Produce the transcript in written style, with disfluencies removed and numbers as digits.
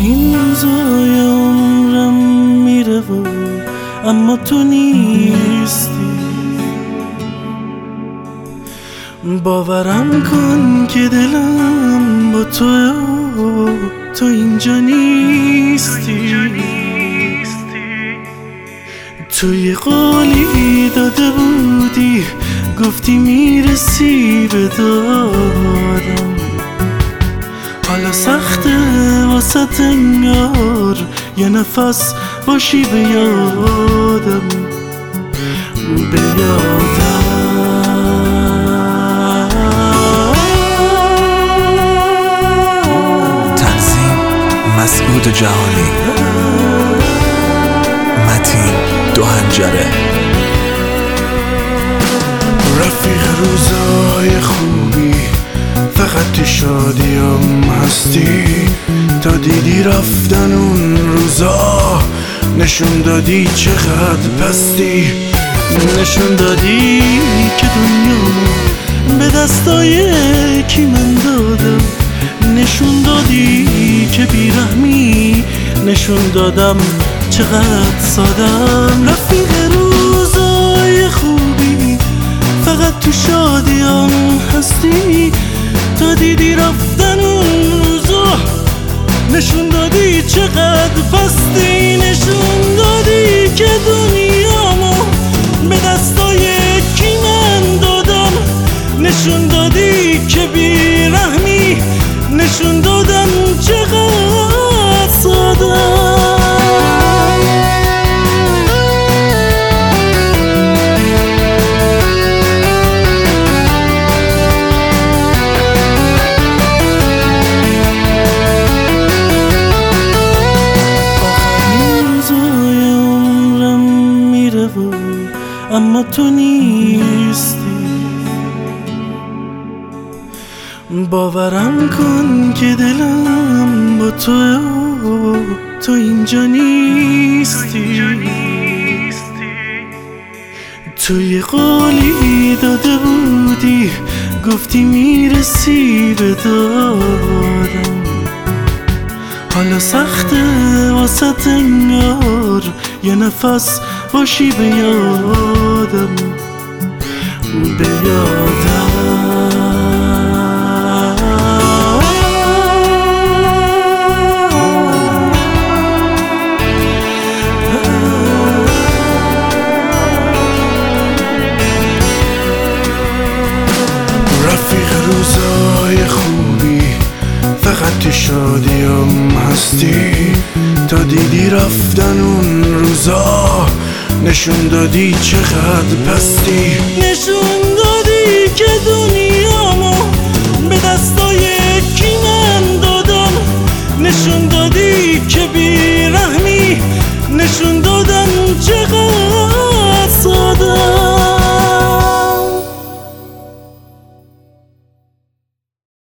این روزای عمرم میره و اما تو نیستی. باورم کن که دلم با تو اینجا نیستی. تو یه قولی داده بودی، گفتی میرسی به دادم. حالا سخته واسه انگار یه نفس باشی به یادم. تنظیم مسعود جهانی، متین دو هنجره. رفیق روزای خوبی فقط تو شادیم هستی. تا دیدی رفتن اون روزا، نشون دادی چقدر پستی. نشون دادی که دنیا به دستای کی من دادم. نشون دادی که بیرحمی، نشون دادم چقدر سادم. رفیق روزای خوبی فقط تو شادیم هستی. تا دیدی رفتن اون روزا، نشون دادی چقدر پستی. نشون دادی که دنیامو به دستای کی من دادم. نشون دادی که بیرحمی، نشون دادم چقدر سادم. اما تو نیستی. باورم کن که دلم با تو اینجا نیستی. تو یه قولی داده بودی، گفتی میرسی به دادم. حالا سخته واسه انگار یه نفس باشی به یادم. رفیق روزای خوبی فقط تو شادیم هستی. تا دیدی رفتن اون روزا، نشون دادی چقدر پستی. نشون دادی که دنیامو به دستای کی من دادم. نشون دادی